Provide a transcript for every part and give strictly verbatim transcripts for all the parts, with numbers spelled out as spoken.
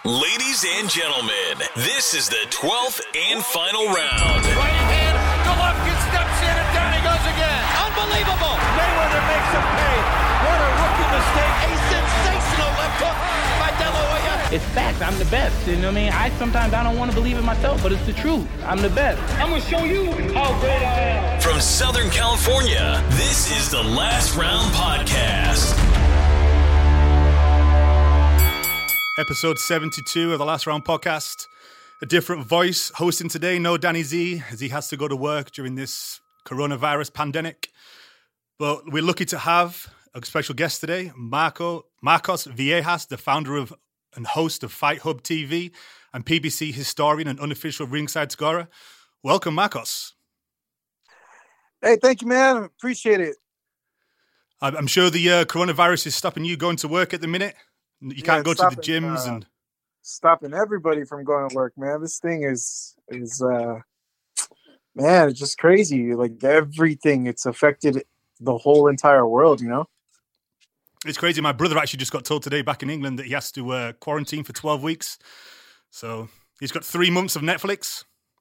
Ladies and gentlemen, this is the twelfth and final round. Right hand, Golovkin steps in and down he goes again. Unbelievable. Mayweather makes him pay. What a rookie mistake. A sensational left hook by De La Hoya. It's facts. I'm the best. You know what I mean? I sometimes I don't want to believe it myself, but it's the truth. I'm the best. I'm going to show you how great I am. From Southern California, this is the Last Round Podcast. Episode seventy-two of the Last Round Podcast. A different voice hosting today. No Danny Z, as he has to go to work during this coronavirus pandemic. But we're lucky to have a special guest today, Marco Marcos Viejas, the founder of and host of Fight Hub T V and P B C historian and unofficial ringside scorer. Welcome, Marcos. Hey, thank you, man. Appreciate it. I'm sure the uh, coronavirus is stopping you going to work at the minute. You Yeah, can't go it's to the stopping, gyms uh, and Stopping everybody from going to work, man. This thing is is uh man, it's just crazy. Like everything, it's affected the whole entire world, you know? it's crazy. My brother actually just got told today back in England that he has to uh, quarantine for twelve weeks. So he's got three months of Netflix.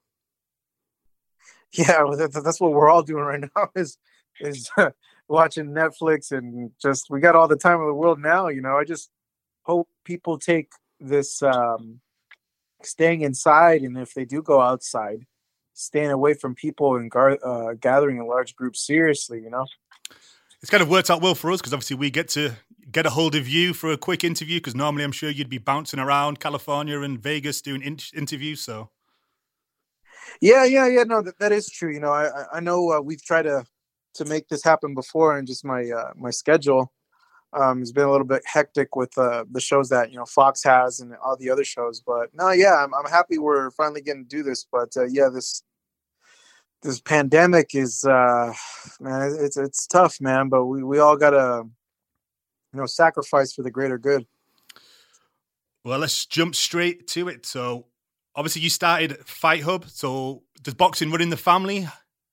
Yeah, well, that, that's what we're all doing right now is is uh, watching Netflix and just we got all the time in the world now, you know. I just hope people take this um staying inside, and if they do go outside, staying away from people and gar- uh, gathering in large groups seriously, you know. It's kind of worked out well for us because obviously we get to get a hold of you for a quick interview because normally I'm sure you'd be bouncing around California and Vegas doing in- interviews. So Yeah, yeah, yeah. No, that, that is true. You know, I I I know uh, we've tried to to make this happen before, and just my uh, my schedule um, has been a little bit hectic with uh, the shows that you know Fox has and all the other shows. But no, yeah, I'm I'm happy we're finally getting to do this. But uh, yeah, this this pandemic is uh, man, it's it's tough, man. But we, we all gotta you know sacrifice for the greater good. well, let's jump straight to it. So obviously you started Fight Hub. So does boxing run in the family?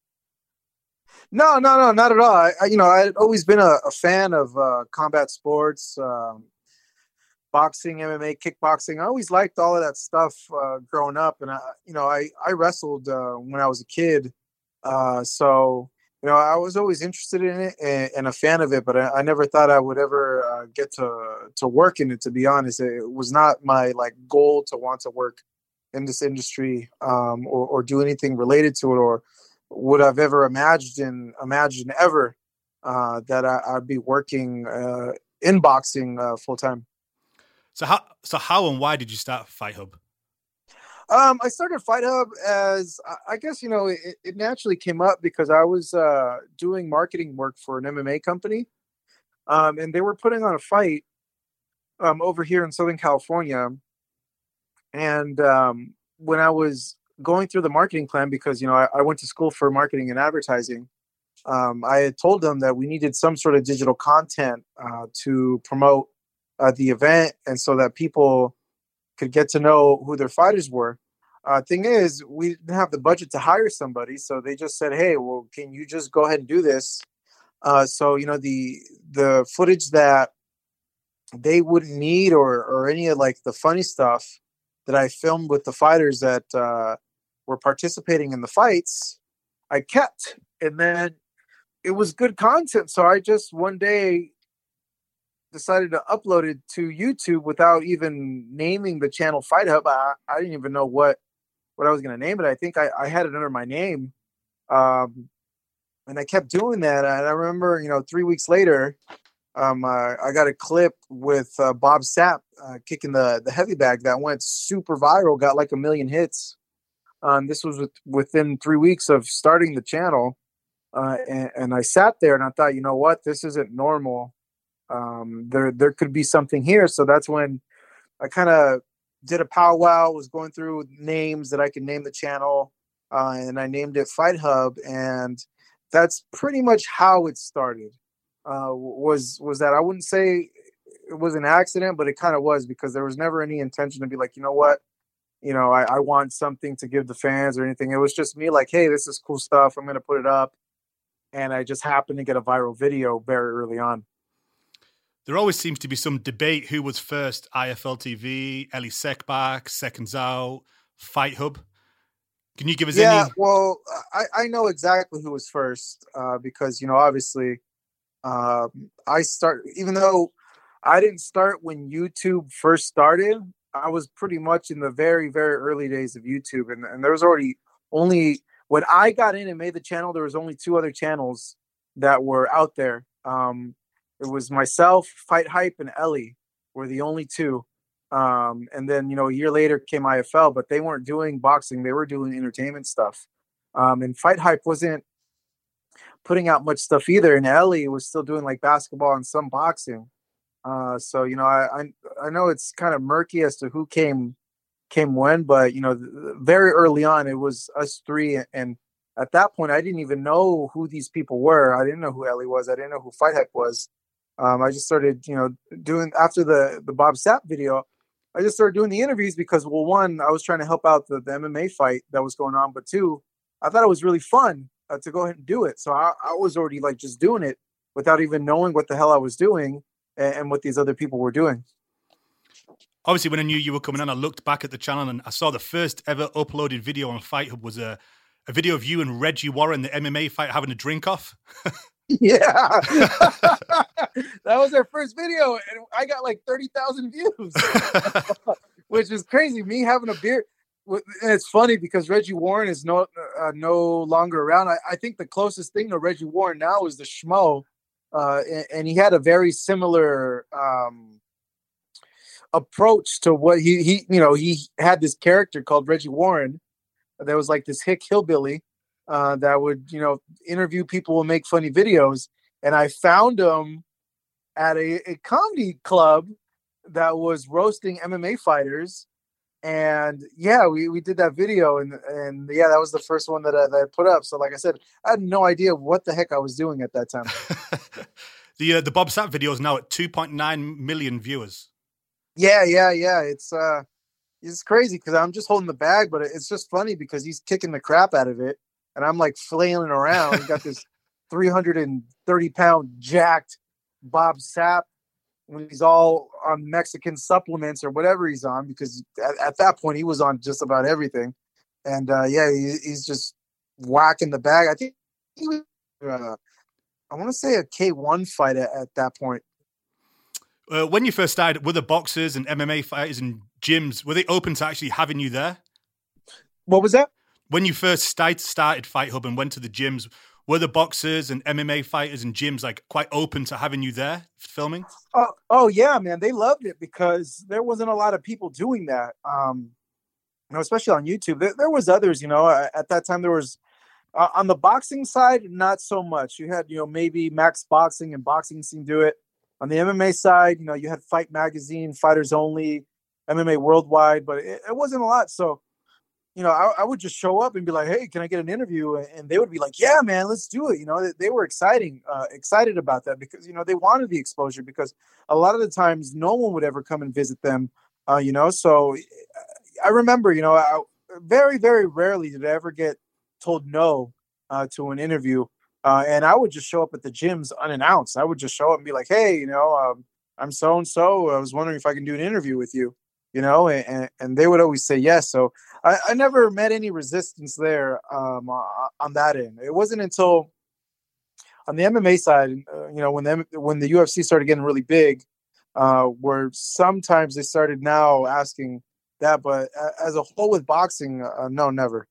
No, no, no, not at all. I, I you know, I'd always been a, a fan of uh, combat sports, um, boxing, M M A, kickboxing. I always liked all of that stuff uh, growing up, and I, you know, I I wrestled uh, when I was a kid, uh, so you know, I was always interested in it and, and a fan of it. But I, I never thought I would ever uh, get to to work in it. To be honest, it was not my like goal to want to work in this industry um, or or do anything related to it or would I've ever imagined imagined ever uh, that I, I'd be working uh, in boxing uh, full time. So how so how and why did you start Fight Hub? Um, I started Fight Hub as I- I guess you know it, it naturally came up because I was uh, doing marketing work for an M M A company, um, and they were putting on a fight um, over here in Southern California, and um, when I was going through the marketing plan, because you know I, I went to school for marketing and advertising, um, I had told them that we needed some sort of digital content uh, to promote uh, the event, and so that people could get to know who their fighters were. Uh, thing is, we didn't have the budget to hire somebody, so they just said, "Hey, well, can you just go ahead and do this?" Uh, so you know the the footage that they wouldn't need, or or any of like the funny stuff that I filmed with the fighters that uh, were participating in the fights, I kept. And then it was good content. So I just one day decided to upload it to YouTube without even naming the channel Fight Hub. I, I didn't even know what, what I was going to name it. I think I, I had it under my name. Um, and I kept doing that. And I remember, you know, three weeks later, Um, uh, I got a clip with uh, Bob Sapp uh, kicking the, the heavy bag that went super viral, got like a million hits. Um, this was with, within three weeks of starting the channel. Uh, and, and I sat there and I thought, you know what, this isn't normal. Um, there, there could be something here. So that's when I kind of did a powwow, was going through names that I could name the channel. Uh, and I named it Fight Hub. And that's pretty much how it started. Uh, was was that I wouldn't say it was an accident, but it kind of was, because there was never any intention to be like, you know what, you know, I, I want something to give the fans or anything. It was just me like, hey, this is cool stuff. I'm going to put it up. And I just happened to get a viral video very early on. There always seems to be some debate who was first, I F L T V, Elie Seckbach, Seconds Out, Fight Hub. Can you give us yeah, any? Yeah, well, I, I know exactly who was first uh, because, you know, obviously um, I start, even though I didn't start when YouTube first started, I was pretty much in the very, very early days of YouTube. And, and there was already only, when I got in and made the channel, there was only two other channels that were out there. Um, it was myself, Fight Hype, and Elie were the only two. Um, and then, you know, a year later came I F L, but they weren't doing boxing. They were doing entertainment stuff. Um, and Fight Hype wasn't putting out much stuff either. And Elie was still doing like basketball and some boxing. Uh, so, you know, I, I, I know it's kind of murky as to who came, came when, but, you know, very early on, it was us three. And at that point, I didn't even know who these people were. I didn't know who Elie was. I didn't know who Fight Hype was. Um, I just started, you know, doing after the, the Bob Sapp video, I just started doing the interviews because, well, one, I was trying to help out the, the M M A fight that was going on. But two, I thought it was really fun uh, to go ahead and do it. So I, I was already like just doing it without even knowing what the hell I was doing and, and what these other people were doing. Obviously, when I knew you were coming on, I looked back at the channel and I saw the first ever uploaded video on Fight Hub was a, a video of you and Reggie Warren, the M M A fight, having a drink off. Yeah, that was our first video, and I got like thirty thousand views, which is crazy. Me having a beer, and it's funny because Reggie Warren is no uh, no longer around. I, I think the closest thing to Reggie Warren now is the Schmo, uh, and, and he had a very similar um, approach to what he he you know he had this character called Reggie Warren that was like this hick hillbilly. Uh, that would, you know, interview people and make funny videos. And I found him at a, a comedy club that was roasting M M A fighters. And yeah, we, we did that video. And, and yeah, that was the first one that I, that I put up. So like I said, I had no idea what the heck I was doing at that time. the uh, the Bob Sapp video is now at two point nine million viewers. Yeah, yeah, yeah. It's, uh, it's crazy because I'm just holding the bag, but it's just funny because he's kicking the crap out of it. And I'm like flailing around. We got this three hundred thirty pound jacked Bob Sapp when he's all on Mexican supplements or whatever he's on, because at, at that point he was on just about everything. And uh, yeah, he, he's just whacking the bag. I think he was, uh, I want to say a K one fight at, at that point. Uh, when you first started, were the boxers and M M A fighters and gyms, were they open to actually having you there? What was that? When you first started Fight Hub and went to the gyms, were the boxers and M M A fighters and gyms like quite open to having you there filming? Oh, oh yeah, man. They loved it because there wasn't a lot of people doing that. Um, you know, especially on YouTube. There, there was others, you know, at that time there was uh, on the boxing side, not so much. You had, you know, maybe Max Boxing and Boxing Scene do it. On the M M A side, you know, you had Fight Magazine, Fighters Only, M M A Worldwide, but it, it wasn't a lot. So, you know, I, I would just show up and be like, hey, can I get an interview? And they would be like, yeah, man, let's do it. You know, they, they were exciting, uh, excited about that because, you know, they wanted the exposure because a lot of the times no one would ever come and visit them, uh, you know. So I remember, you know, I, very, very rarely did I ever get told no uh, to an interview. Uh, and I would just show up at the gyms unannounced. I would just show up and be like, hey, you know, um, I'm so-and-so. I was wondering if I can do an interview with you. You know, and, and they would always say yes. So I, I never met any resistance there um, on that end. It wasn't until on the M M A side, uh, you know, when the, when the U F C started getting really big, uh, where sometimes they started now asking that. But as a whole with boxing, uh, no, never.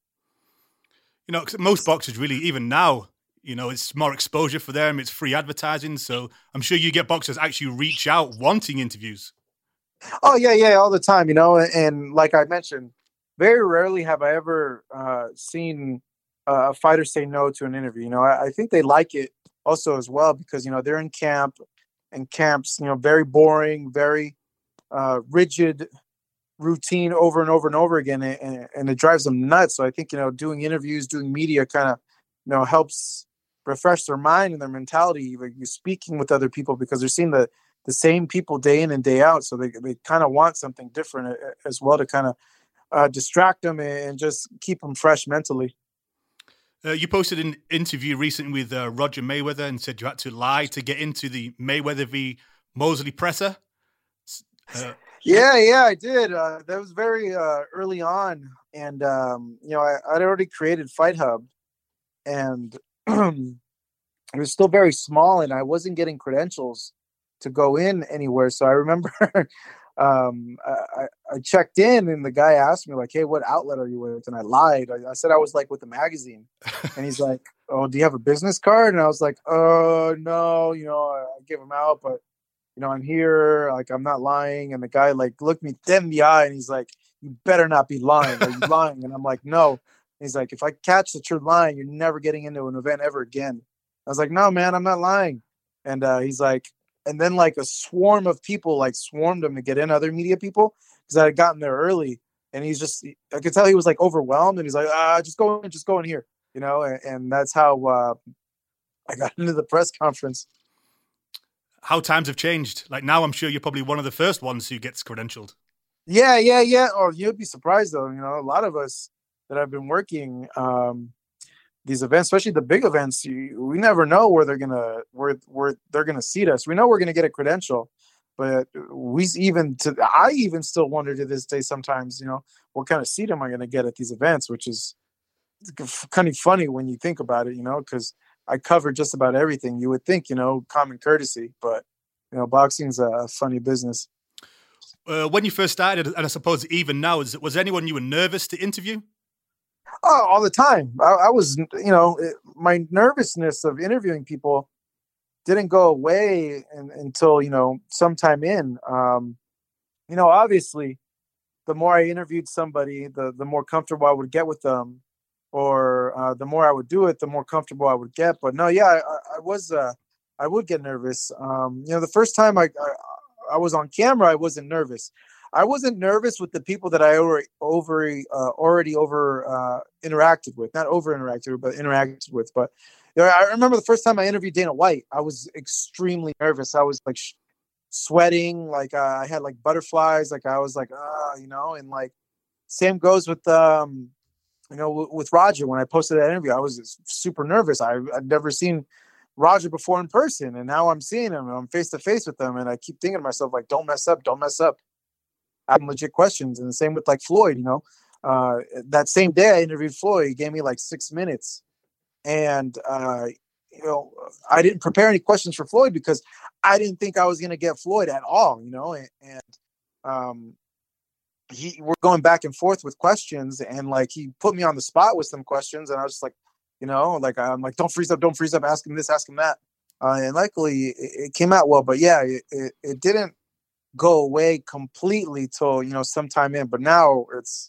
You know, most boxers really, even now, you know, it's more exposure for them. It's free advertising. So I'm sure you get boxers actually reach out wanting interviews. Oh, yeah, yeah, all the time, you know, and, and like I mentioned, very rarely have I ever uh, seen uh, a fighter say no to an interview. You know, I, I think they like it also as well because, you know, they're in camp and camps, you know, very boring, very uh, rigid routine over and over and over again, and, and it drives them nuts. So I think, you know, doing interviews, doing media kind of, you know, helps refresh their mind and their mentality, like you're speaking with other people because they're seeing the the same people day in and day out. So they, they kind of want something different as well to kind of uh, distract them and just keep them fresh mentally. Uh, you posted an interview recently with uh, Roger Mayweather and said you had to lie to get into the Mayweather v Mosley Presser. Uh, yeah, yeah, I did. Uh, that was very uh, early on. And, um, you know, I, I'd already created Fight Hub. And it was still very small, and I wasn't getting credentials to go in anywhere. So I remember um, I, I checked in, and the guy asked me, like, hey, what outlet are you with? And I lied. I, I said I was, like, with the magazine. And he's like, oh, do you have a business card? And I was like, oh, no, you know, I, I gave him out, but, you know, I'm here. Like, I'm not lying. And the guy, like, looked me dead in the eye, and he's like, you better not be lying. Are you lying? And I'm like, no. And he's like, if I catch that you're lying, you're never getting into an event ever again. I was like, no, man, I'm not lying. And uh, he's like, and then like a swarm of people like swarmed him to get in, other media people, because I had gotten there early. And he's just, I could tell he was like overwhelmed. And he's like, ah, just go in, just go in here, you know. And, and that's how uh, I got into the press conference. How times have changed. Like now, I'm sure you're probably one of the first ones who gets credentialed. Yeah, yeah, yeah. Oh, you'd be surprised though. You know, a lot of us that have been working um, these events, especially the big events, you, we never know where they're gonna where where they're gonna seat us. We know we're gonna get a credential, but we even to I even still wonder to this day sometimes, you know, what kind of seat am I gonna get at these events, which is kind of funny when you think about it, you know, because I cover just about everything. You would think, you know, common courtesy, but you know, boxing's a funny business. Uh, when you first started, and I suppose even now, is was anyone you were nervous to interview? Oh, all the time. I, I was, you know, it, my nervousness of interviewing people didn't go away in, until, you know, sometime in. Um, you know, obviously, the more I interviewed somebody, the the more comfortable I would get with them, or uh, the more I would do it, the more comfortable I would get. But no, yeah, I, I was, uh, I would get nervous. Um, you know, the first time I, I I was on camera, I wasn't nervous. I wasn't nervous with the people that I already over uh, already over uh, interacted with, not over interacted, but interacted with. But you know, I remember the first time I interviewed Dana White, I was extremely nervous. I was like sh- sweating, like uh, I had like butterflies, like I was like, ah, you know, and like same goes with um, you know, w- with Roger. When I posted that interview, I was super nervous. I, I'd never seen Roger before in person, and now I'm seeing him and I'm face to face with him, and I keep thinking to myself, like, don't mess up, don't mess up. I have legit questions. And the same with like Floyd, you know, uh, that same day I interviewed Floyd, he gave me like six minutes and, uh, you know, I didn't prepare any questions for Floyd because I didn't think I was going to get Floyd at all, you know, and, and um, he, we're going back and forth with questions, and like, he put me on the spot with some questions, and I was just like, you know, like, I'm like, don't freeze up, don't freeze up, ask him this, ask him that. Uh, and luckily it, it came out well, but yeah, it, it, it didn't go away completely till, you know, sometime in, but now it's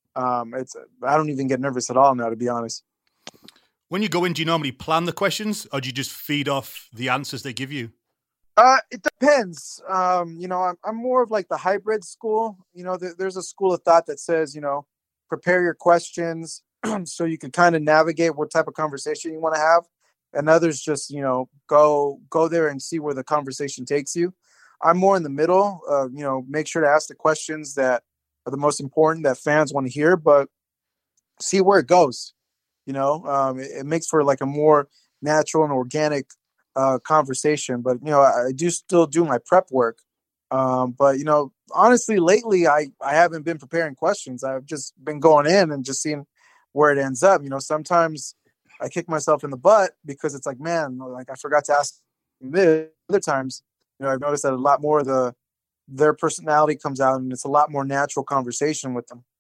um it's I don't even get nervous at all now, to be honest. When you go in, do you normally plan the questions, or do you just feed off the answers they give you? Uh it depends. Um you know, I'm, I'm more of like the hybrid school. You know, th- there's a school of thought that says, you know, prepare your questions so you can kind of navigate what type of conversation you want to have, and others just, you know, go go there and see where the conversation takes you. I'm more in the middle, uh, you know, make sure to ask the questions that are the most important that fans want to hear, but see where it goes. You know, um, it, it makes for like a more natural and organic uh, conversation. But, you know, I, I do still do my prep work. Um, but, you know, honestly, lately, I, I haven't been preparing questions. I've just been going in and just seeing where it ends up. You know, sometimes I kick myself in the butt because it's like, man, like I forgot to ask this. Other times, you know, I've noticed that a lot more of the their personality comes out, and it's a lot more natural conversation with them.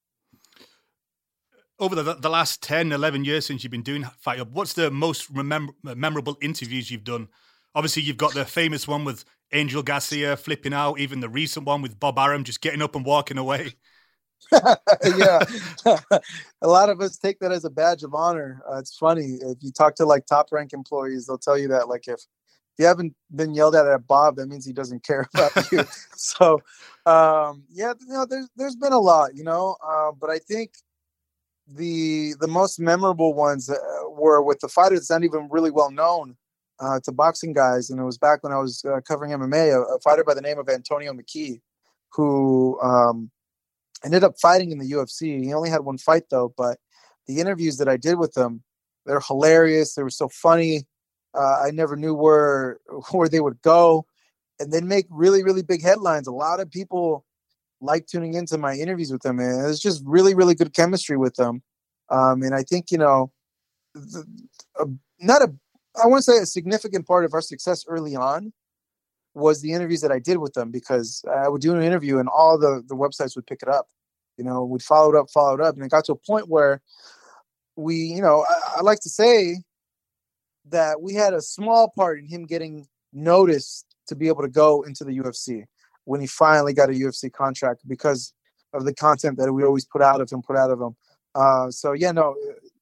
Over the, the last ten, eleven years since you've been doing Fight Hub, what's the most remem- memorable interviews you've done? Obviously, you've got the famous one with Angel Garcia flipping out, even the recent one with Bob Arum just getting up and walking away. Yeah. A lot of us take that as a badge of honor. Uh, it's funny. If you talk to like top rank employees, they'll tell you that like if you haven't been yelled at at Bob, that means he doesn't care about you. So, um, yeah, you know, there's there's been a lot, you know, uh, but I think the the most memorable ones uh, were with the fighter that's not even really well known uh, to boxing guys, and it was back when I was uh, covering M M A, a, a fighter by the name of Antonio McKee, who um, ended up fighting in the U F C. He only had one fight though, but the interviews that I did with him, they're hilarious. They were so funny. Uh, I never knew where where they would go, and then make really, really big headlines. A lot of people like tuning into my interviews with them, and it's just really, really good chemistry with them. Um, and I think, you know, the, a, not a, I want to say a significant part of our success early on was the interviews that I did with them, because I would do an interview and all the, the websites would pick it up. You know, we'd follow it up, follow it up. And it got to a point where we, you know, I, I like to say that we had a small part in him getting noticed to be able to go into the U F C when he finally got a U F C contract, because of the content that we always put out of him, put out of him. Uh, so yeah, no,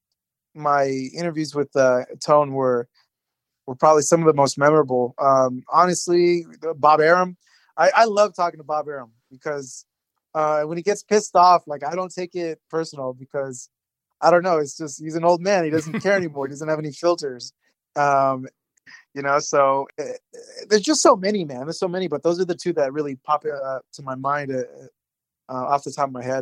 my interviews with uh, Tone were were probably some of the most memorable. Um, honestly, Bob Arum, I, I love talking to Bob Arum, because uh, when he gets pissed off, like, I don't take it personal, because I don't know, it's just, he's an old man. He doesn't care anymore. He doesn't have any filters. Um, you know, so uh, there's just so many, man. There's so many, but those are the two that really pop uh, to my mind uh, uh, off the top of my head.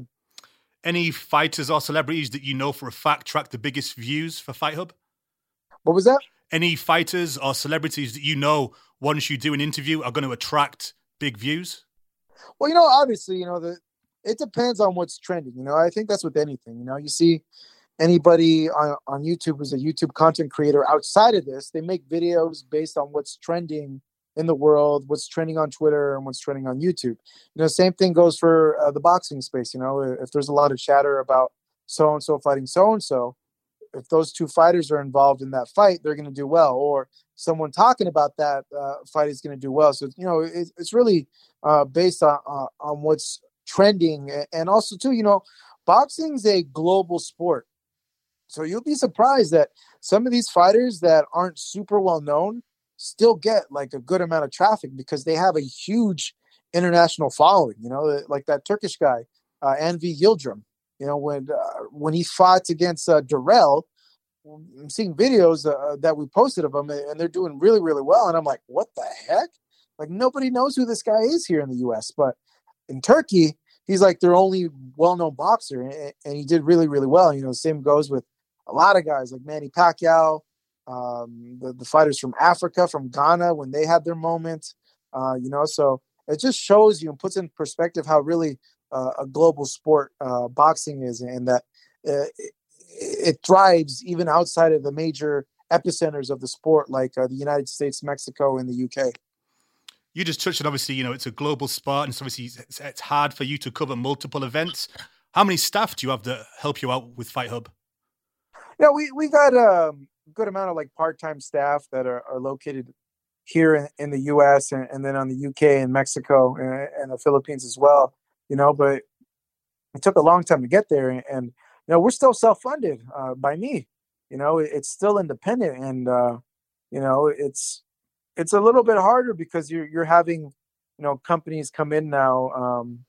Any fighters or celebrities that you know for a fact track the biggest views for Fight Hub? What was that? Any fighters or celebrities that you know, once you do an interview, are going to attract big views? Well, you know, obviously, you know, the it depends on what's trending. You know, I think that's with anything. You know, you see anybody on, on YouTube who's a YouTube content creator outside of this, they make videos based on what's trending in the world, what's trending on Twitter and what's trending on YouTube. You know, same thing goes for uh, the boxing space. You know, if there's a lot of chatter about so-and-so fighting so-and-so, if those two fighters are involved in that fight, they're going to do well. Or someone talking about that uh, fight is going to do well. So, you know, it, it's really uh, based on, uh, on what's trending. And also, too, you know, boxing's a global sport. So you'll be surprised that some of these fighters that aren't super well known still get like a good amount of traffic, because they have a huge international following. You know, like that Turkish guy, uh, Envy Yildirim. You know, when uh, when he fought against uh, Darrell, I'm seeing videos uh, that we posted of him, and they're doing really, really well. And I'm like, what the heck? Like, nobody knows who this guy is here in the U S, but in Turkey, he's like their only well-known boxer, and, and he did really, really well. You know, the same goes with a lot of guys like Manny Pacquiao, um, the, the fighters from Africa, from Ghana, when they had their moment. Uh, you know, so it just shows you and puts in perspective how really uh, a global sport uh, boxing is, and that uh, it, it thrives even outside of the major epicenters of the sport, like uh, the United States, Mexico, and the U K. You just touched on, obviously, you know, it's a global sport, and so obviously it's, it's hard for you to cover multiple events. How many staff do you have that help you out with Fight Hub? Yeah, we, we got um, a good amount of like part-time staff that are, are located here in, in the U S and, and then on the U K and Mexico and, and the Philippines as well, you know, but it took a long time to get there. And, and you know, we're still self-funded uh, by me, you know, it, it's still independent. And, uh, you know, it's, it's a little bit harder because you're, you're having, you know, companies come in now, um,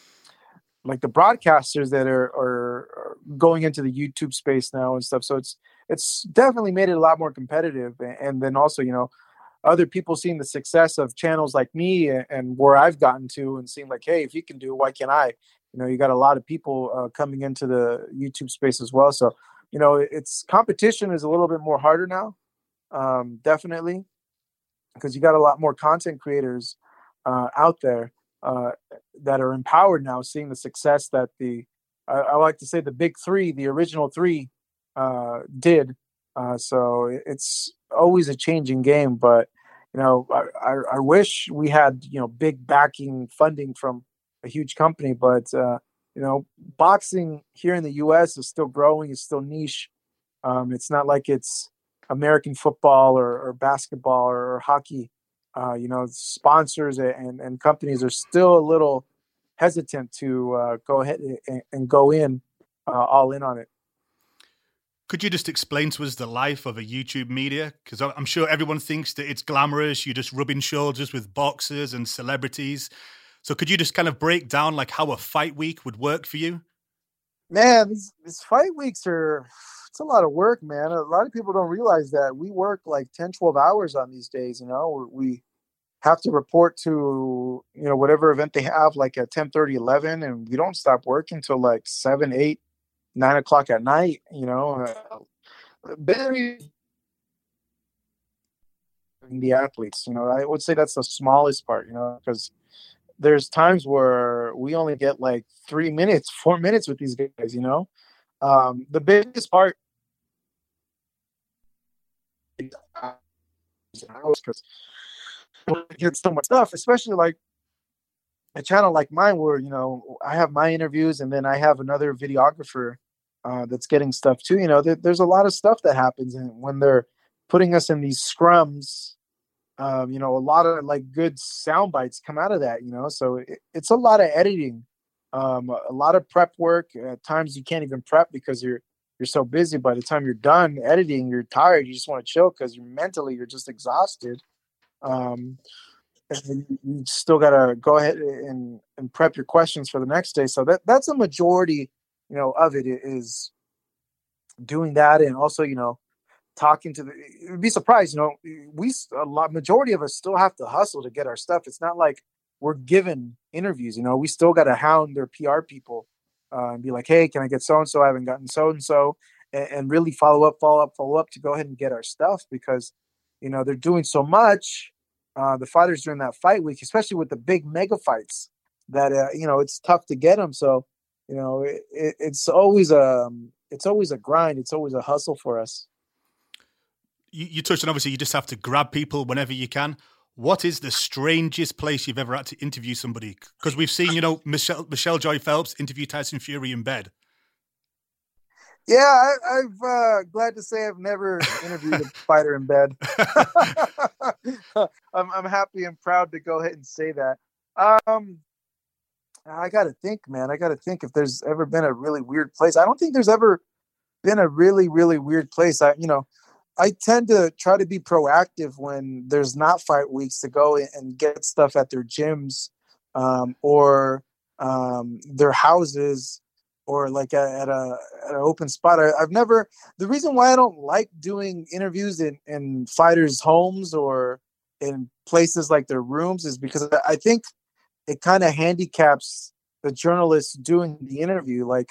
like the broadcasters that are, are, are going into the YouTube space now and stuff. So it's, it's definitely made it a lot more competitive. And, and then also, you know, other people seeing the success of channels like me and, and where I've gotten to and seeing like, hey, if you can do it, why can't I? You know, you got a lot of people uh, coming into the YouTube space as well. So, you know, it's competition is a little bit more harder now. Um, definitely. Because you got a lot more content creators uh, out there uh, that are empowered now, seeing the success that the, I, I like to say the big three, the original three uh, did. Uh, so it's always a changing game, but, you know, I, I, I wish we had, you know, big backing funding from a huge company, but, uh, you know, boxing here in the U S is still growing. It's still niche. Um, it's not like it's American football or, or basketball or, or hockey. Uh, you know, sponsors and, and companies are still a little hesitant to uh, go ahead and, and go in uh, all in on it. Could you just explain to us the life of a YouTube media? Because I'm sure everyone thinks that it's glamorous. You're just rubbing shoulders with boxers and celebrities. So could you just kind of break down like how a fight week would work for you? Man, these, these fight weeks are, it's a lot of work, man. A lot of people don't realize that we work like ten, twelve hours on these days. You know, we have to report to, you know, whatever event they have like at ten thirty, eleven, and we don't stop working till like seven, eight, nine o'clock at night, you know. Uh, very the athletes. You know, I would say that's the smallest part, you know, because there's times where we only get like three minutes, four minutes with these guys, you know. Um, the biggest part is because we get so much stuff, especially like a channel like mine where, you know, I have my interviews and then I have another videographer uh, that's getting stuff too. You know, there, there's a lot of stuff that happens, and when they're putting us in these scrums, um, you know, a lot of like good sound bites come out of that, you know, so it, it's a lot of editing, um, a lot of prep work. At times you can't even prep because you're, you're so busy. By the time you're done editing, you're tired. You just want to chill because you're mentally, you're just exhausted. Um, and you still got to go ahead and, and prep your questions for the next day. So that that's a majority, you know, of it is doing that. And also, you know, talking to the, you'd be surprised, you know, we, a lot, majority of us still have to hustle to get our stuff. It's not like we're given interviews, you know, we still got to hound their P R people uh, and be like, hey, can I get so-and-so? I haven't gotten so-and-so, and, and really follow up, follow up, follow up to go ahead and get our stuff because, you know, they're doing so much. Uh, the fighters during that fight week, especially with the big mega fights, that uh, you know, it's tough to get them. So, you know, it, it, it's always a it's always a grind. It's always a hustle for us. You, you touched on, obviously you just have to grab people whenever you can. What is the strangest place you've ever had to interview somebody? Because we've seen, you know, Michelle Michelle Joy Phelps interview Tyson Fury in bed. Yeah, I, I've uh, glad to say I've never interviewed a fighter in bed. I'm, I'm happy and proud to go ahead and say that. Um, I got to think, man. I got to think if there's ever been a really weird place. I don't think there's ever been a really, really weird place. I, you know, I tend to try to be proactive when there's not fight weeks to go and get stuff at their gyms um, or um, their houses. Or like a, at a at an open spot. I, I've never. The reason why I don't like doing interviews in, in fighters' homes or in places like their rooms is because I think it kind of handicaps the journalists doing the interview. Like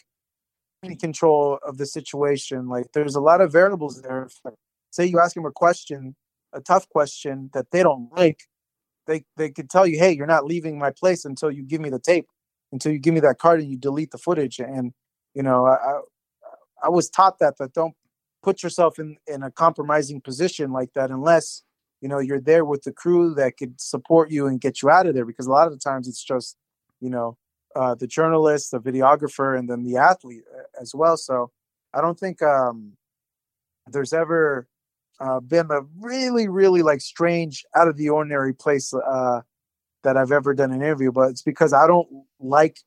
in control of the situation. Like there's a lot of variables there. Say you ask them a question, a tough question that they don't like, they they could tell you, hey, you're not leaving my place until you give me the tape. Until you give me that card and you delete the footage. And, you know, I I was taught that, that don't put yourself in, in a compromising position like that unless, you know, you're there with the crew that could support you and get you out of there. Because a lot of the times it's just, you know, uh, the journalist, the videographer, and then the athlete as well. So I don't think um, there's ever uh, been a really, really like strange, out of the ordinary place uh that I've ever done an interview, but it's because I don't like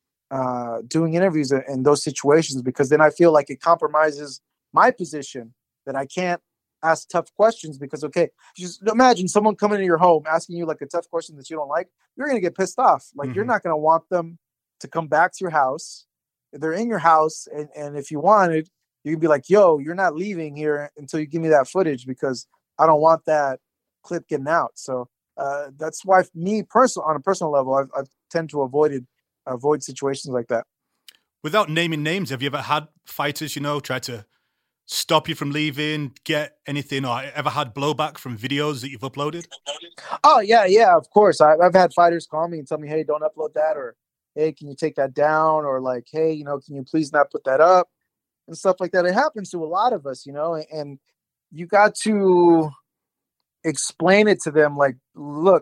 uh, doing interviews in those situations because then I feel like it compromises my position that I can't ask tough questions because, okay, just imagine someone coming into your home asking you like a tough question that you don't like, you're going to get pissed off. Like mm-hmm. You're not going to want them to come back to your house. They're in your house. And, and if you wanted, you can be like, yo, you're not leaving here until you give me that footage because I don't want that clip getting out. So, Uh, that's why me personal on a personal level, I've, I've tend to avoid it, avoid situations like that. Without naming names, have you ever had fighters, you know, try to stop you from leaving, get anything, or ever had blowback from videos that you've uploaded? Oh yeah, yeah, of course. I, I've had fighters call me and tell me, "Hey, don't upload that," or "Hey, can you take that down?" or like, "Hey, you know, can you please not put that up?" and stuff like that. It happens to a lot of us, you know, and, and you got to explain it to them like, look,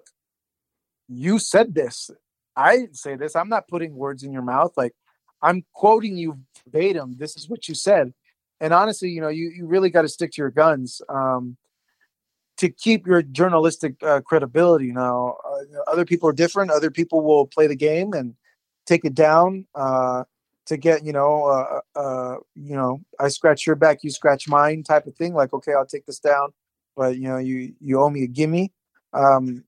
you said this. I didn't say this. I'm not putting words in your mouth. Like, I'm quoting you verbatim. This is what you said. And honestly, you know, you, you really got to stick to your guns um, to keep your journalistic uh, credibility. Now, uh, other people are different. Other people will play the game and take it down uh, to get, you know, uh, uh, you know, I scratch your back, you scratch mine type of thing. Like, okay, I'll take this down. But, you know, you, you owe me a gimme. Um,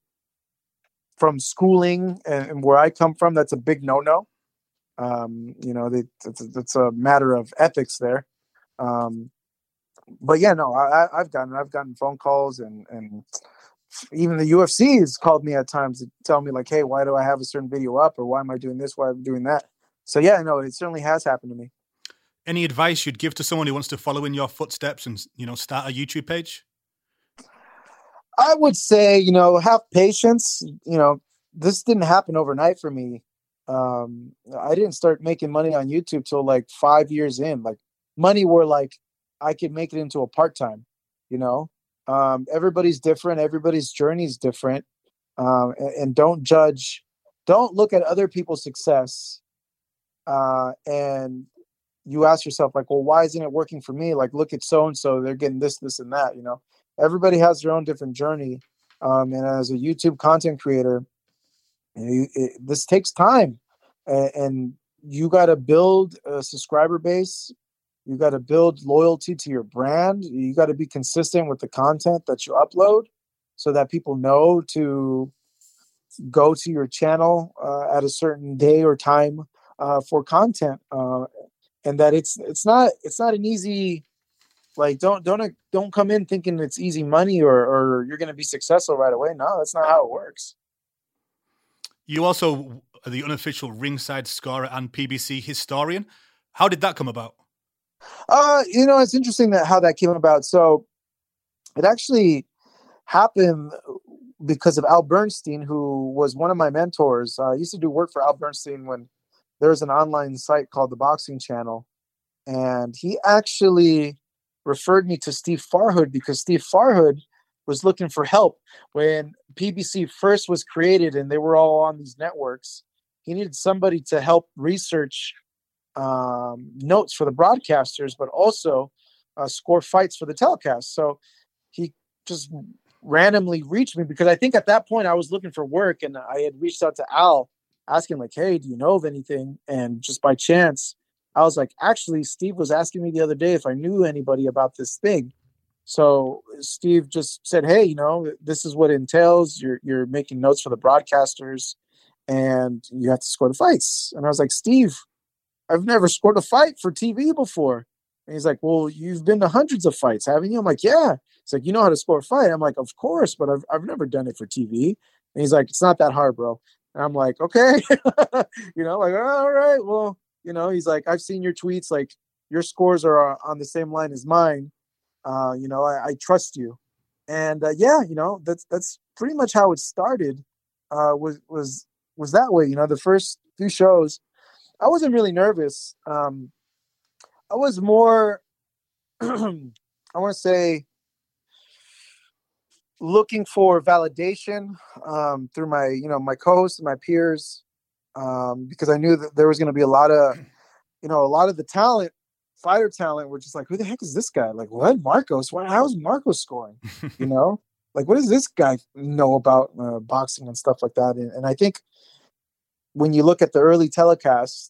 from schooling and, and where I come from, that's a big no-no. Um, you know, they, it's, it's a matter of ethics there. Um, but, yeah, no, I, I've gotten I've gotten phone calls and, and even the U F C has called me at times to tell me, like, hey, why do I have a certain video up or why am I doing this, why am I doing that? So, yeah, no, it certainly has happened to me. Any advice you'd give to someone who wants to follow in your footsteps and, you know, start a YouTube page? I would say, you know, have patience. You know, this didn't happen overnight for me. Um, I didn't start making money on YouTube till like five years in. Like money where like I could make it into a part time. You know, um, everybody's different. Everybody's journey is different. Um, and, and don't judge. Don't look at other people's success. Uh, and you ask yourself, like, well, why isn't it working for me? Like, look at so and so; they're getting this, this, and that. You know, everybody has their own different journey. Um, and as a YouTube content creator, you, it, this takes time, and, and you got to build a subscriber base. You got to build loyalty to your brand. You got to be consistent with the content that you upload, so that people know to go to your channel uh, at a certain day or time uh, for content. Uh, and that it's it's not it's not an easy, like don't don't don't come in thinking it's easy money or or you're going to be successful right away. No, that's not how it works. You also are the unofficial ringside scorer and P B C historian. How did that come about? Uh, you know, it's interesting that how that came about. So it actually happened because of Al Bernstein, who was one of my mentors. Uh, I used to do work for Al Bernstein when there was an online site called The Boxing Channel. And he actually referred me to Steve Farhood because Steve Farhood was looking for help when P B C first was created and they were all on these networks. He needed somebody to help research um, notes for the broadcasters, but also uh, score fights for the telecast. So he just randomly reached me because I think at that point I was looking for work and I had reached out to Al asking like, hey, do you know of anything? And just by chance, I was like, actually, Steve was asking me the other day if I knew anybody about this thing. So Steve just said, hey, you know, this is what it entails. You're, you're making notes for the broadcasters and you have to score the fights. And I was like, Steve, I've never scored a fight for T V before. And he's like, well, you've been to hundreds of fights, haven't you? I'm like, yeah. It's like, you know how to score a fight? I'm like, of course, but I've, I've never done it for T V. And he's like, it's not that hard, bro. And I'm like, okay, you know, like, all right, well, you know, he's like, I've seen your tweets, like your scores are on the same line as mine. Uh, you know, I, I trust you. And uh, yeah, you know, that's, that's pretty much how it started uh, was, was, was that way. You know, the first few shows, I wasn't really nervous. Um, I was more, I want to say, looking for validation um, through my, you know, my co-hosts and my peers, um, because I knew that there was going to be a lot of, you know, a lot of the talent, fighter talent, were just like, who the heck is this guy? Like, what? Marcos? What? How's Marcos scoring? You know, like, what does this guy know about uh, boxing and stuff like that? And, and I think when you look at the early telecasts,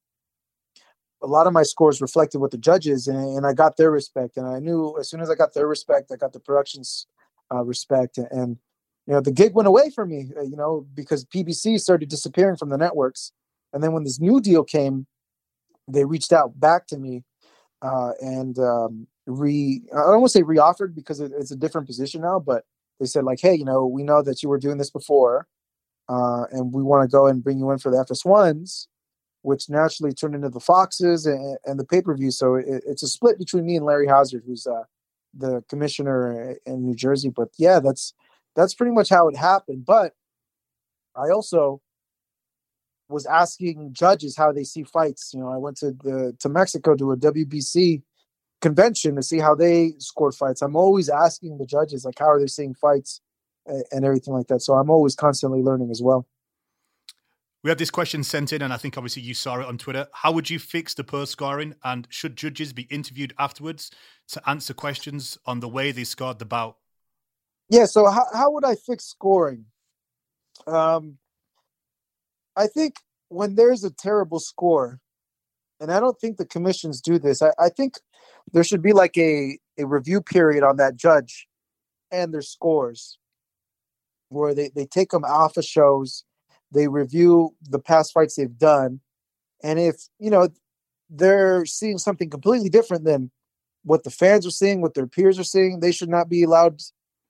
a lot of my scores reflected what the judges, and, and I got their respect. And I knew as soon as I got their respect, I got the production's uh, respect. And, and, you know, the gig went away from me, uh, you know, because P B C started disappearing from the networks. And then when this new deal came, they reached out back to me uh, and um, re, I don't want to say re-offered because it, it's a different position now, but they said like, hey, you know, we know that you were doing this before uh, and we want to go and bring you in for the F S ones, which naturally turned into the Foxes and, and the pay-per-view. So it, it's a split between me and Larry Hazard, who's uh, the commissioner in New Jersey. But yeah, that's that's pretty much how it happened. But I also was asking judges how they see fights. You know, I went to the to Mexico to a W B C convention to see how they scored fights. I'm always asking the judges, like, how are they seeing fights and, and everything like that. So I'm always constantly learning as well. We had this question sent in, and I think obviously you saw it on Twitter. How would you fix the post scoring, and should judges be interviewed afterwards to answer questions on the way they scored the bout? Yeah, so how, how would I fix scoring? Um, I think when there's a terrible score, and I don't think the commissions do this, I, I think there should be like a, a review period on that judge and their scores where they, they take them off of shows. They review the past fights they've done. And if, you know, they're seeing something completely different than what the fans are seeing, what their peers are seeing, they should not be allowed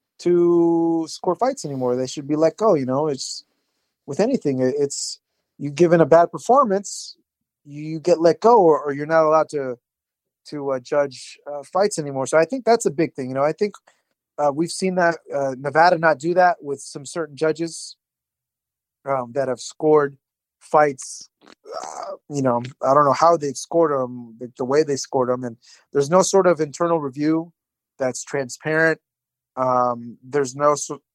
to score fights anymore. They should be let go. You know, it's with anything. It's you given a bad performance, you get let go, or, or you're not allowed to, to uh, judge uh, fights anymore. So I think that's a big thing. You know, I think Uh, we've seen that uh, Nevada not do that with some certain judges um, that have scored fights. Uh, you know, I don't know how they scored them, the, the way they scored them, and there's no sort of internal review that's transparent. Um, there's no,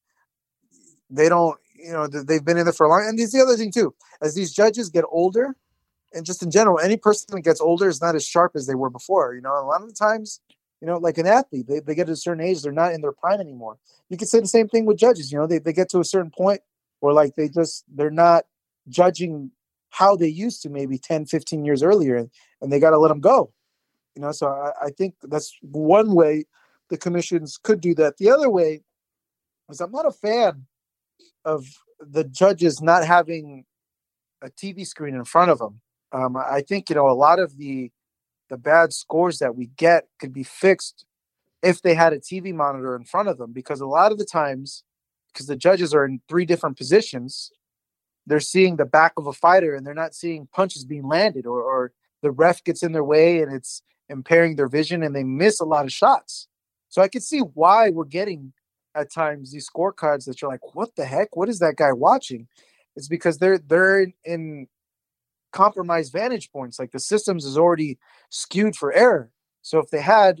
they don't, you know, they've been in there for a long. And it's the other thing too, as these judges get older, and just in general, any person that gets older is not as sharp as they were before. You know, a lot of the times, you know, like an athlete, they, they get to a certain age, they're not in their prime anymore. You could say the same thing with judges. You know, they, they get to a certain point where like they just, they're not judging how they used to maybe ten, fifteen years earlier, and, and they got to let them go. You know, so I, I think that's one way the commissions could do that. The other way is I'm not a fan of the judges not having a T V screen in front of them. Um, I think, you know, a lot of the the bad scores that we get could be fixed if they had a T V monitor in front of them, because a lot of the times, because the judges are in three different positions, they're seeing the back of a fighter and they're not seeing punches being landed, or, or the ref gets in their way and it's impairing their vision and they miss a lot of shots. So I can see why we're getting at times these scorecards that you're like, what the heck? What is that guy watching? It's because they're they're in, in compromised vantage points. Like the systems is already skewed for error. So if they had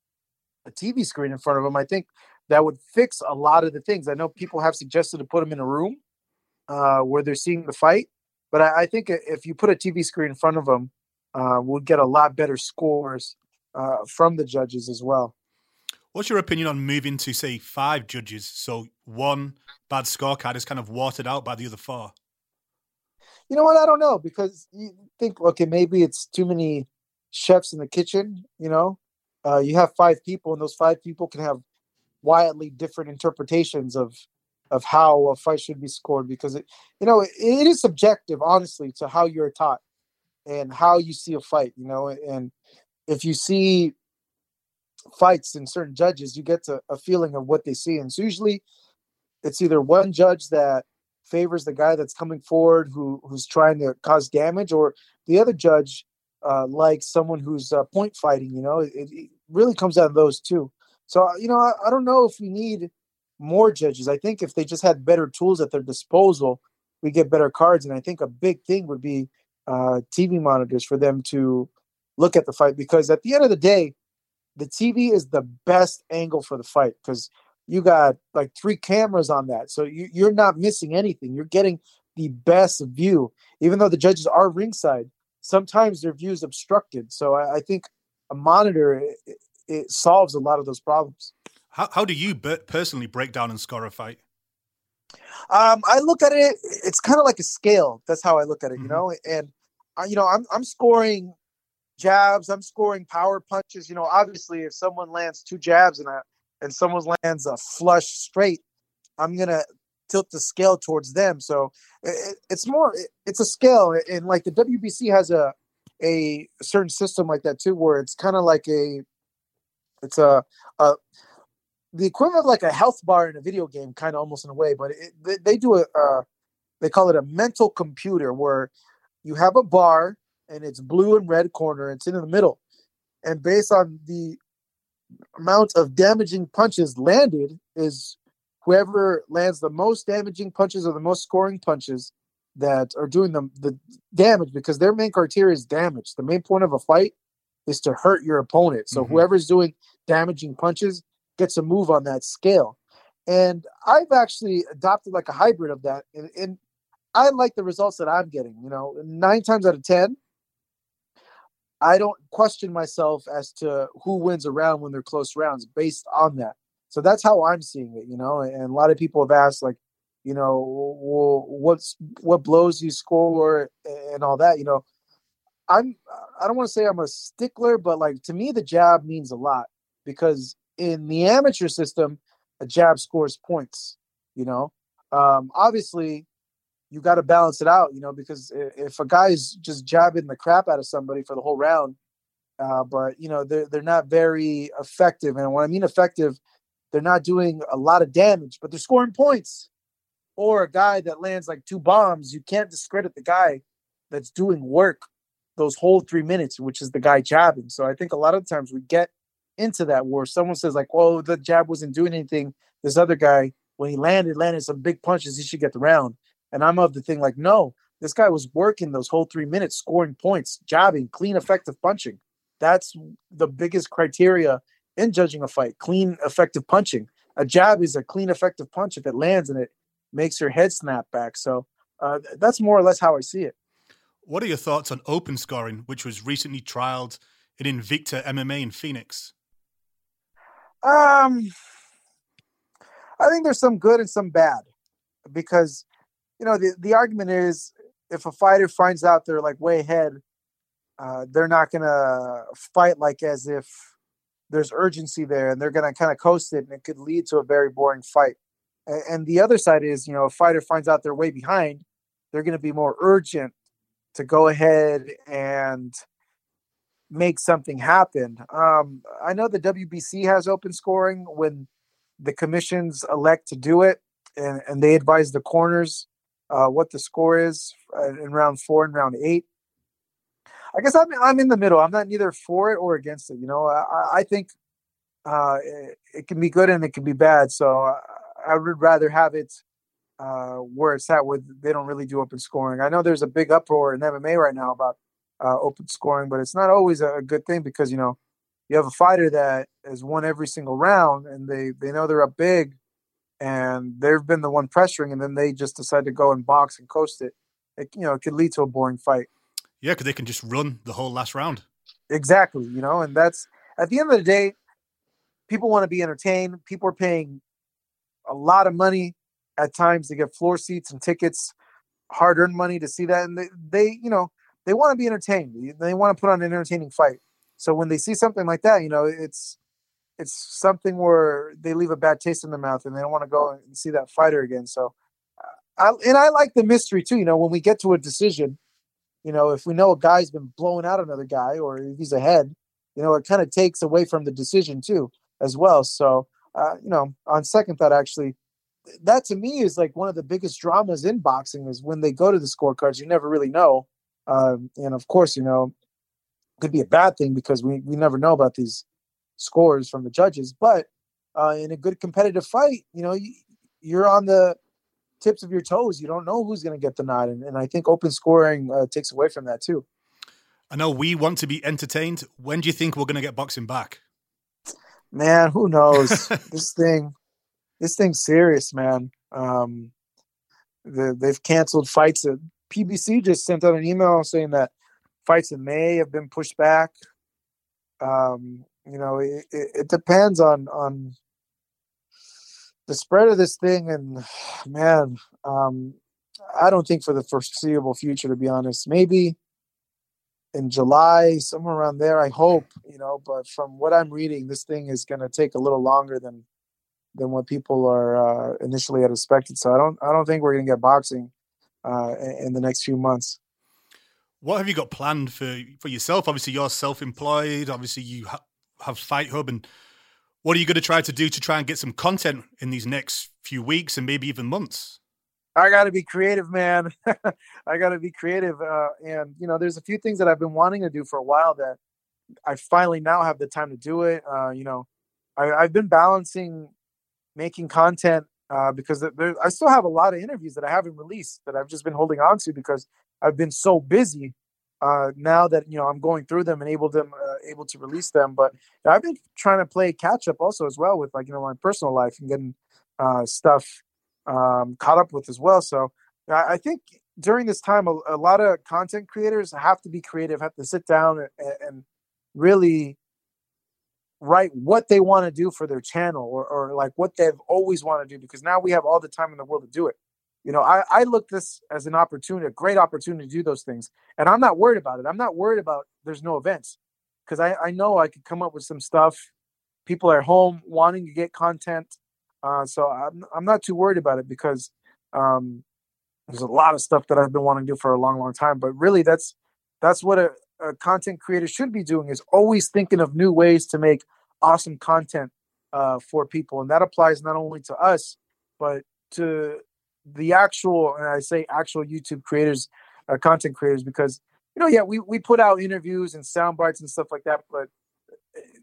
a T V screen in front of them, I think that would fix a lot of the things. I know people have suggested to put them in a room uh, where they're seeing the fight, but I, I think if you put a T V screen in front of them, uh, we'll get a lot better scores uh, from the judges as well. What's your opinion on moving to, say, five judges? So one bad scorecard is kind of watered out by the other four. You know what? I don't know, because you think, okay, maybe it's too many chefs in the kitchen. You know, uh, you have five people, and those five people can have wildly different interpretations of of how a fight should be scored, because it, you know, it, it is subjective, honestly, to how you're taught and how you see a fight. You know, and if you see fights in certain judges, you get to a feeling of what they see, and so usually it's either one judge that favors the guy that's coming forward who who's trying to cause damage, or the other judge uh, likes someone who's uh, point fighting. You know, it, it really comes out of those two. So, you know, I, I don't know if we need more judges. I think if they just had better tools at their disposal, we get better cards. And I think a big thing would be uh, T V monitors for them to look at the fight, because at the end of the day, the T V is the best angle for the fight, because you got like three cameras on that. So you, you're not missing anything. You're getting the best view. Even though the judges are ringside, sometimes their view is obstructed. So I, I think a monitor, it, it solves a lot of those problems. How, how do you personally break down and score a fight? Um, I look at it, it's kind of like a scale. That's how I look at it, mm-hmm. you know? And, uh, you know, I'm I'm scoring jabs, I'm scoring power punches. You know, obviously if someone lands two jabs and a, and someone lands a flush straight, I'm going to tilt the scale towards them. So it, it's more, it, it's a scale. And like the W B C has a, a certain system like that too, where it's kind of like a, it's a, a, the equivalent of like a health bar in a video game, kind of almost in a way, but it, they, they do a, uh, they call it a mental computer, where you have a bar and it's blue and red corner. It's in the middle. And based on the amount of damaging punches landed, is whoever lands the most damaging punches or the most scoring punches that are doing the, the damage, because their main criteria is damage. The main point of a fight is to hurt your opponent. So mm-hmm. whoever's doing damaging punches gets a move on that scale. And I've actually adopted like a hybrid of that. And, and I like the results that I'm getting. You know, nine times out of ten, I don't question myself as to who wins a round when they're close rounds based on that. So that's how I'm seeing it, you know. And a lot of people have asked, like, you know, well, what's what blows you score and all that. You know, I'm I don't want to say I'm a stickler, but like to me, the jab means a lot, because in the amateur system, a jab scores points. You know, um, obviously, you got to balance it out, you know, because if a guy's just jabbing the crap out of somebody for the whole round, uh, but, you know, they're, they're not very effective. And when I mean effective, they're not doing a lot of damage, but they're scoring points. Or a guy that lands like two bombs, you can't discredit the guy that's doing work those whole three minutes, which is the guy jabbing. So I think a lot of times we get into that, where someone says like, "Oh, the jab wasn't doing anything." This other guy, when he landed, landed some big punches. He should get the round. And I'm of the thing like, no, this guy was working those whole three minutes, scoring points, jabbing, clean, effective punching. That's the biggest criteria in judging a fight: clean, effective punching. A jab is a clean, effective punch if it lands and it makes your head snap back. So uh, that's more or less how I see it. What are your thoughts on open scoring, which was recently trialed in Invicta M M A in Phoenix? Um, I think there's some good and some bad, because, you know, the, the argument is if a fighter finds out they're like way ahead, uh, they're not going to fight like as if there's urgency there, and they're going to kind of coast it, and it could lead to a very boring fight. And, and the other side is, you know, a fighter finds out they're way behind, they're going to be more urgent to go ahead and make something happen. Um, I know the W B C has open scoring when the commissions elect to do it, and, and they advise the corners uh, what the score is in round four and round eight. I guess I'm I'm in the middle. I'm not neither for it or against it. You know, I, I think uh, it, it can be good and it can be bad. So I, I would rather have it uh, where it's at, where they don't really do open scoring. I know there's a big uproar in M M A right now about uh, open scoring, but it's not always a, a good thing, because, you know, you have a fighter that has won every single round, and they, they know they're up big, and they've been the one pressuring, and then they just decide to go and box and coast it. It, you know, it could lead to a boring fight. Yeah, because they can just run the whole last round. Exactly, you know, and that's, at the end of the day, people want to be entertained. People are paying a lot of money at times to get floor seats and tickets, hard-earned money to see that, and they, they you know, they want to be entertained. They want to put on an entertaining fight. So when they see something like that, you know, it's it's something where they leave a bad taste in their mouth, and they don't want to go and see that fighter again. So, I, and I like the mystery too. You know, when we get to a decision, you know, if we know a guy's been blowing out another guy, or if he's ahead, you know, it kind of takes away from the decision too, as well. So, uh, you know, on second thought, actually, that to me is like one of the biggest dramas in boxing, is when they go to the scorecards, you never really know. Um, and of course, you know, it could be a bad thing, because we, we never know about these scores from the judges. But uh, in a good competitive fight, you know, you, you're on the tips of your toes. You don't know who's going to get the nod. And, and I think open scoring uh, takes away from that too. I know we want to be entertained. When do you think we're going to get boxing back? Man, who knows? this thing, this thing's serious, man. Um, the, they've canceled fights. At, P B C just sent out an email saying that fights in May have been pushed back. Um, you know, it, it, it depends on on the spread of this thing, and man, um, I don't think for the foreseeable future, to be honest. Maybe in July, somewhere around there, I hope, you know, but from what I'm reading, this thing is going to take a little longer than than what people are uh, initially had expected. So I don't I don't think we're going to get boxing uh, in, in the next few months. What have you got planned for, for yourself? Obviously, you're self-employed. Obviously, you ha- have Fight Hub. And what are you going to try to do to try and get some content in these next few weeks and maybe even months? I got to be creative, man. I got to be creative. Uh, and, you know, there's a few things that I've been wanting to do for a while that I finally now have the time to do it. Uh, you know, I, I've been balancing making content uh, because there, I still have a lot of interviews that I haven't released that I've just been holding on to because I've been so busy uh, now that, you know, I'm going through them and able to, uh, able to release them. But I've been trying to play catch up also as well with, like, you know, my personal life and getting uh, stuff um, caught up with as well. So I, I think during this time, a, a lot of content creators have to be creative, have to sit down and, and really write what they want to do for their channel or, or like what they've always wanted to do, because now we have all the time in the world to do it. You know, I, I look this as an opportunity, a great opportunity to do those things. And I'm not worried about it. I'm not worried about there's no events, because I, I know I could come up with some stuff. People are home wanting to get content. Uh, so I'm, I'm not too worried about it, because um, there's a lot of stuff that I've been wanting to do for a long, long time. But really, that's that's what a, a content creator should be doing, is always thinking of new ways to make awesome content uh, for people. And that applies not only to us, but to the actual, and I say actual YouTube creators, uh, content creators, because, you know, yeah, we, we put out interviews and sound bites and stuff like that, but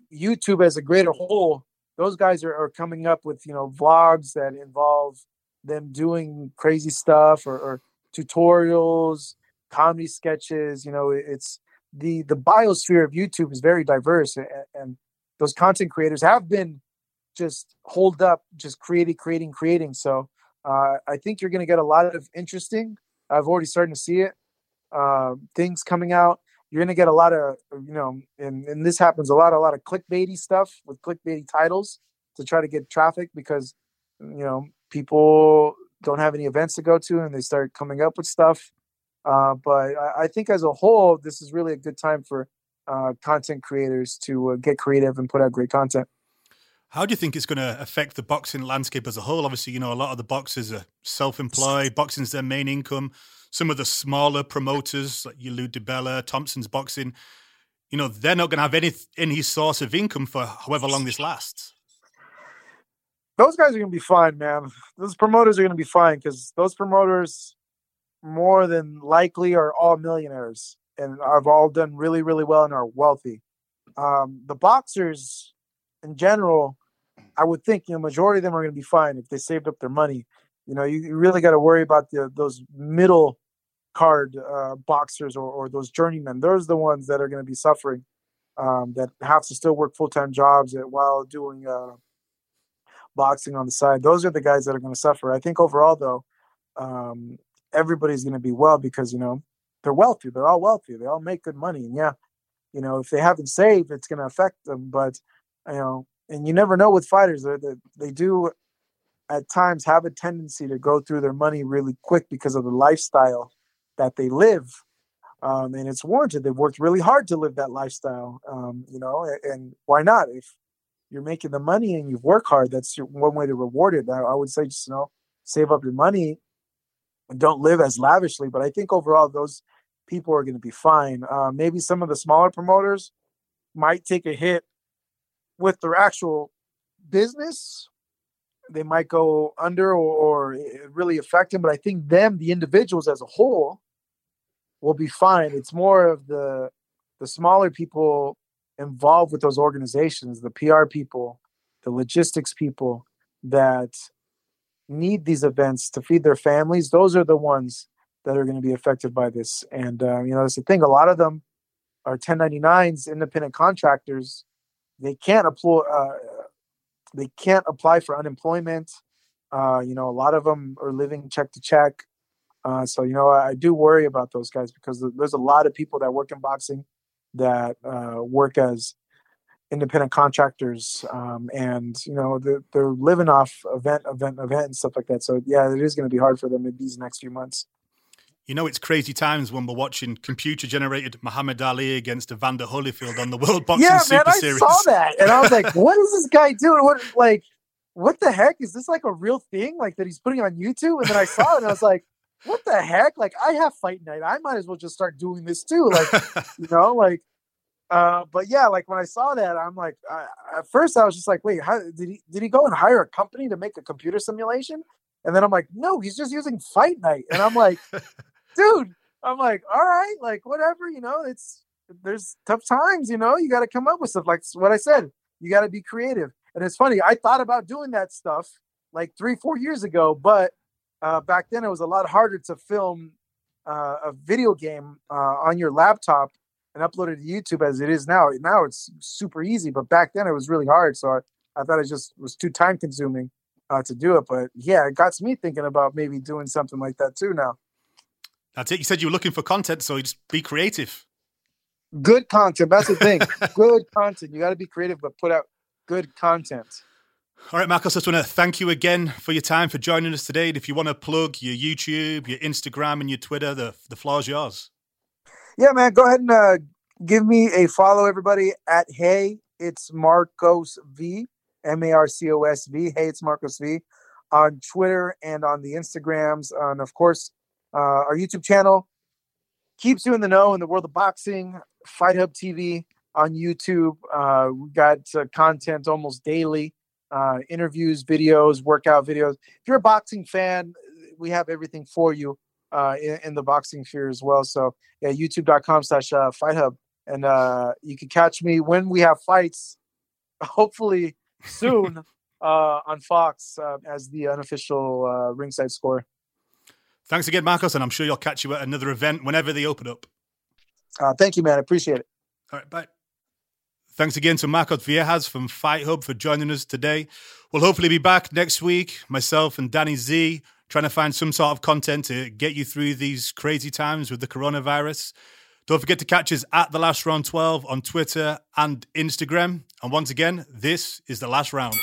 YouTube as a greater whole, those guys are, are coming up with, you know, vlogs that involve them doing crazy stuff or, or tutorials, comedy sketches. You know, it's the, the biosphere of YouTube is very diverse, and, and those content creators have been just holed up, just creating, creating, creating. So uh, I think you're going to get a lot of interesting, I've already started to see it, uh, things coming out. You're going to get a lot of, you know, and, and this happens a lot, a lot of clickbaity stuff with clickbaity titles to try to get traffic because, you know, people don't have any events to go to and they start coming up with stuff. Uh, but I, I think as a whole, this is really a good time for uh, content creators to uh, get creative and put out great content. How do you think it's going to affect the boxing landscape as a whole? Obviously, you know, a lot of the boxers are self-employed. Boxing's their main income. Some of the smaller promoters, like you Lou DiBella, Thompson's Boxing, you know, they're not going to have any any source of income for however long this lasts. Those guys are going to be fine, man. Those promoters are going to be fine because those promoters, more than likely, are all millionaires and have all done really, really well and are wealthy. Um, the boxers, in general, I would think, you know, majority of them are going to be fine if they saved up their money. You know, you, you really got to worry about the those middle card uh, boxers or, or those journeymen. Those are the ones that are going to be suffering, um, that have to still work full-time jobs while doing uh, boxing on the side. Those are the guys that are going to suffer. I think overall, though, um, everybody's going to be well because, you know, they're wealthy. They're all wealthy. They all make good money. And, yeah, you know, if they haven't saved, it's going to affect them. But, you know, and you never know with fighters. They, they, they do at times have a tendency to go through their money really quick because of the lifestyle that they live. Um, and it's warranted. They've worked really hard to live that lifestyle, um, you know, and, and why not? If you're making the money and you've worked hard, that's your, one way to reward it. I, I would say just, you know, save up your money and don't live as lavishly. But I think overall those people are going to be fine. Uh, maybe some of the smaller promoters might take a hit with their actual business. They might go under or, or it really affect them. But I think them, the individuals as a whole, will be fine. It's more of the the smaller people involved with those organizations, the P R people, the logistics people that need these events to feed their families. Those are the ones that are going to be affected by this. And, uh, you know, that's the thing. A lot of them are ten ninety-nines, independent contractors. They can't apply, uh, they can't apply for unemployment. Uh, you know, a lot of them are living check to check. Uh, so, you know, I, I do worry about those guys because there's a lot of people that work in boxing that uh, work as independent contractors. Um, and, you know, they're, they're living off event, event, event and stuff like that. So, yeah, it is going to be hard for them in these next few months. You know, it's crazy times when we're watching computer-generated Muhammad Ali against Evander Holyfield on the World Boxing yeah, Super man, Series. I saw that. And I was like, what is this guy doing? What, like, what the heck? Is this like a real thing? Like that he's putting on YouTube? And then I saw it and I was like, what the heck? Like, I have fight night. I might as well just start doing this too. Like, you know, like, uh, but yeah, like when I saw that, I'm like, I, at first I was just like, wait, how did he, did he go and hire a company to make a computer simulation? And then I'm like, no, he's just using fight night. And I'm like, dude, I'm like, all right, like whatever, you know, it's, there's tough times, you know, you got to come up with stuff. Like what I said, you got to be creative. And it's funny, I thought about doing that stuff like three, four years ago, but uh, back then it was a lot harder to film uh, a video game uh, on your laptop and upload it to YouTube as it is now. Now it's super easy, but back then it was really hard. So I, I thought it just was too time consuming uh, to do it. But yeah, it got me thinking about maybe doing something like that too now. That's it. You said you were looking for content, so just be creative. Good content. That's the thing. Good content. You got to be creative, but put out good content. All right, Marcos, I just want to thank you again for your time, for joining us today. And if you want to plug your YouTube, your Instagram, and your Twitter, the, the floor's yours. Yeah, man. Go ahead and uh, give me a follow, everybody, at Hey, It's Marcos V, M A R C O S V. Hey, It's Marcos V on Twitter and on the Instagrams. And, of course, Uh, our YouTube channel keeps you in the know in the world of boxing. Fight Hub T V on YouTube. Uh, we got uh, content almost daily, uh, interviews, videos, workout videos. If you're a boxing fan, we have everything for you uh, in, in the boxing sphere as well. So yeah, youtube.com slash Fight Hub. And uh, you can catch me when we have fights hopefully soon uh, on Fox uh, as the unofficial uh, ringside score. Thanks again, Marcos, and I'm sure you'll catch you at another event whenever they open up. Uh, thank you, man. I appreciate it. All right, bye. Thanks again to Marcos Viejas from Fight Hub for joining us today. We'll hopefully be back next week, myself and Danny Z, trying to find some sort of content to get you through these crazy times with the coronavirus. Don't forget to catch us at The Last Round twelve on Twitter and Instagram. And once again, this is The Last Round.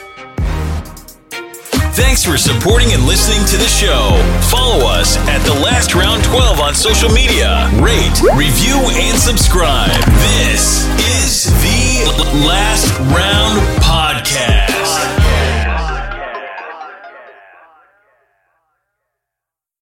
Thanks for supporting and listening to the show. Follow us at The Last Round twelve on social media. Rate, review, and subscribe. This is The Last Round.